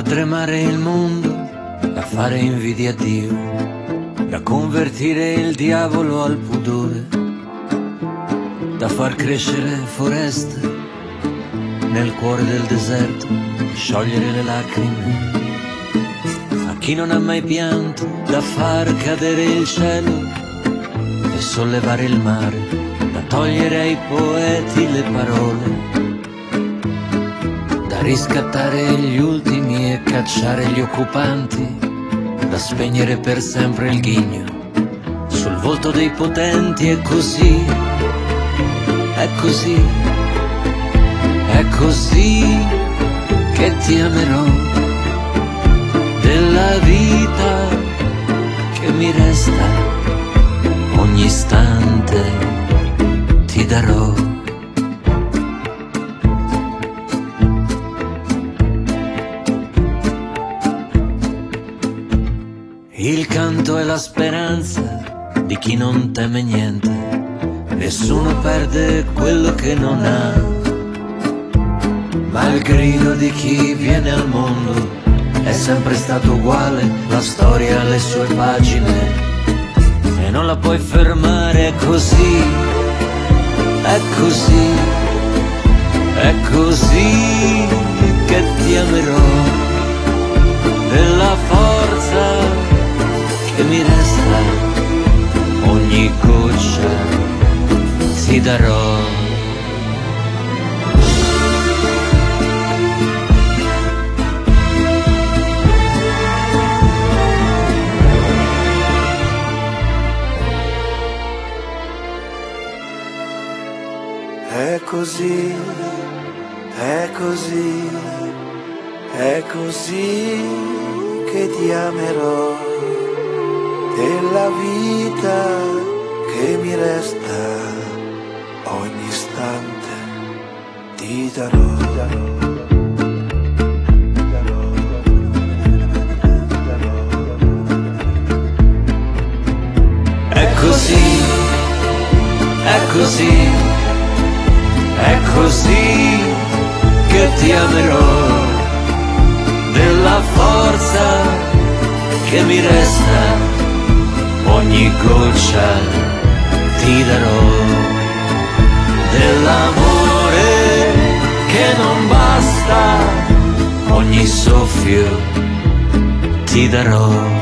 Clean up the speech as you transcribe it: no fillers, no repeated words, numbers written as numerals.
far tremare il mondo, da fare invidia a Dio, da convertire il diavolo al pudore, da far crescere foreste nel cuore del deserto, sciogliere le lacrime a chi non ha mai pianto, da far cadere il cielo e sollevare il mare, da togliere ai poeti le parole, da riscattare gli ultimi e cacciare gli occupanti, da spegnere per sempre il ghigno sul volto dei potenti. E così, è così, è così che ti amerò, della vita che mi resta, ogni istante ti darò. Il canto è la speranza di chi non teme niente, nessuno perde quello che non ha, ma il grido di chi viene al mondo è sempre stato uguale, la storia ha le sue pagine e non la puoi fermare. È così, è così, è così che ti amerò, della forza che mi resta, ogni goccia ti darò. È così, è così, è così che ti amerò, della vita che mi resta, ogni istante ti darò. È così, è così, è così che ti amerò, della forza che mi resta, ogni goccia ti darò, dell'amore che non basta, ogni soffio ti darò.